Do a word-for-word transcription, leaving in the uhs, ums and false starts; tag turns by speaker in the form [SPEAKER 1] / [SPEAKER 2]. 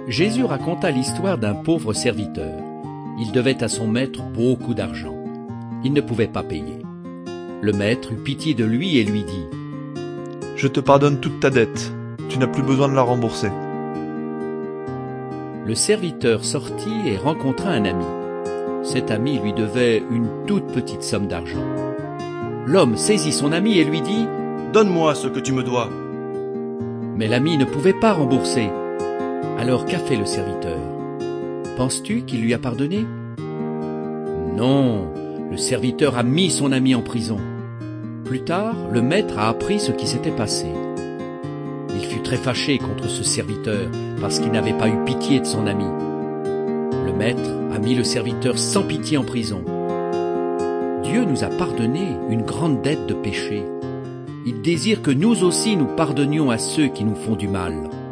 [SPEAKER 1] Jésus raconta l'histoire d'un pauvre serviteur. Il devait à son maître beaucoup d'argent. Il ne pouvait pas payer. Le maître eut pitié de lui et lui dit :
[SPEAKER 2] « Je te pardonne toute ta dette, tu n'as plus besoin de la rembourser. »
[SPEAKER 1] Le serviteur sortit et rencontra un ami. Cet ami lui devait une toute petite somme d'argent. L'homme saisit son ami et lui dit :
[SPEAKER 3] « Donne-moi ce que tu me dois. »
[SPEAKER 1] Mais l'ami ne pouvait pas rembourser. Alors qu'a fait le serviteur ? Penses-tu qu'il lui a pardonné ? Non, le serviteur a mis son ami en prison. Plus tard, le maître a appris ce qui s'était passé. Il fut très fâché contre ce serviteur parce qu'il n'avait pas eu pitié de son ami. Le maître a mis le serviteur sans pitié en prison. Dieu nous a pardonné une grande dette de péché. Il désire que nous aussi nous pardonnions à ceux qui nous font du mal.